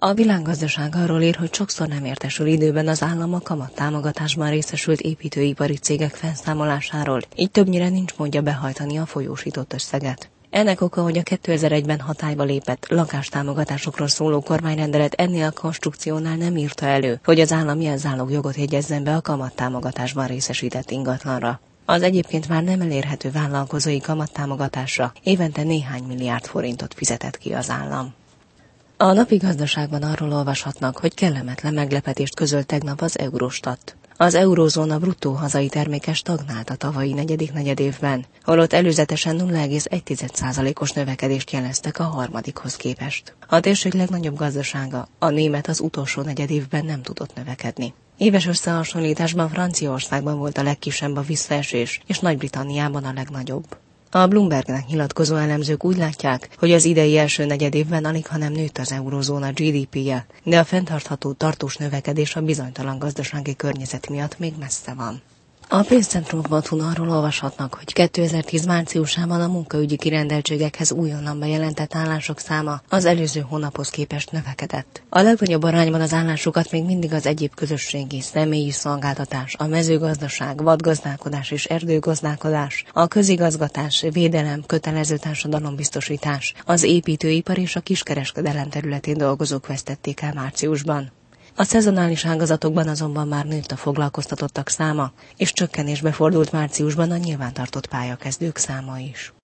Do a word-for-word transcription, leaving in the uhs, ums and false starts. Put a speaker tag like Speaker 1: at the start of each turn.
Speaker 1: A világgazdaság arról ír, hogy sokszor nem értesül időben az állam a kamattámogatásban részesült építőipari cégek felszámolásáról, így többnyire nincs módja behajtani a folyósított összeget. Ennek oka, hogy a kétezer-egyben hatályba lépett lakástámogatásokról szóló kormányrendelet ennél a konstrukciónál nem írta elő, hogy az állam jelzálogjogot jegyezzen be a kamattámogatásban részesített ingatlanra. Az egyébként már nem elérhető vállalkozói kamattámogatásra évente néhány milliárd forintot fizetett ki az állam. A napi gazdaságban arról olvashatnak, hogy kellemetlen meglepetést közölt tegnap az Eurostat. Az eurózóna bruttó hazai terméke stagnált a tavalyi negyedik negyedévben, holott előzetesen nulla egész egy százalékos növekedést jeleztek a harmadikhoz képest. A térség legnagyobb gazdasága, a német az utolsó negyedévben nem tudott növekedni. Éves összehasonlításban Franciaországban volt a legkisebb a visszaesés, és Nagy-Britanniában a legnagyobb. A Bloombergnek nyilatkozó elemzők úgy látják, hogy az idei első negyedévben alighanem nőtt az eurózóna gé dé pé-je, de a fenntartható tartós növekedés a bizonytalan gazdasági környezet miatt még messze van. A pénzcentrum pont hu arról olvashatnak, hogy kétezer-tíz márciusában a munkaügyi kirendeltségekhez újonnan bejelentett állások száma az előző hónaphoz képest növekedett. A legnagyobb arányban az állásokat még mindig az egyéb közösségi, személyi szolgáltatás, a mezőgazdaság, vadgazdálkodás és erdőgazdálkodás, a közigazgatás, védelem, kötelező társadalombiztosítás, az építőipar és a kiskereskedelem területén dolgozók vesztették el márciusban. A szezonális ágazatokban azonban már nőtt a foglalkoztatottak száma, és csökkenésbe fordult márciusban a nyilvántartott pályakezdők száma is.